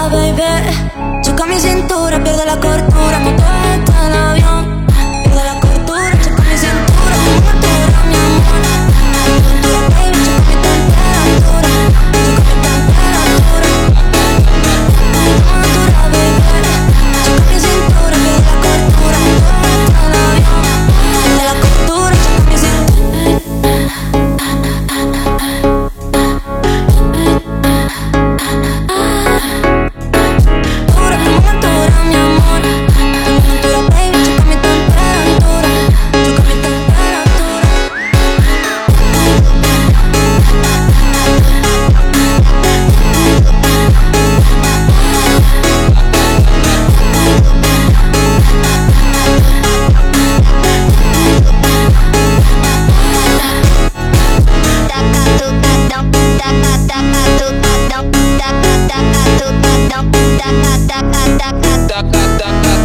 baby. Choca mi cintura, pierde la cordura. Me coge en avión, pierde la cordura. Choca mi cintura, mi cintura, mi amor. Mi cintura, baby, choca mi temperatura. Choca mi temperatura. Temperatura, baby. Choca mi cintura, pierde la cordura. Me coge en avión, pierde la cordura. Choca mi cintura. Da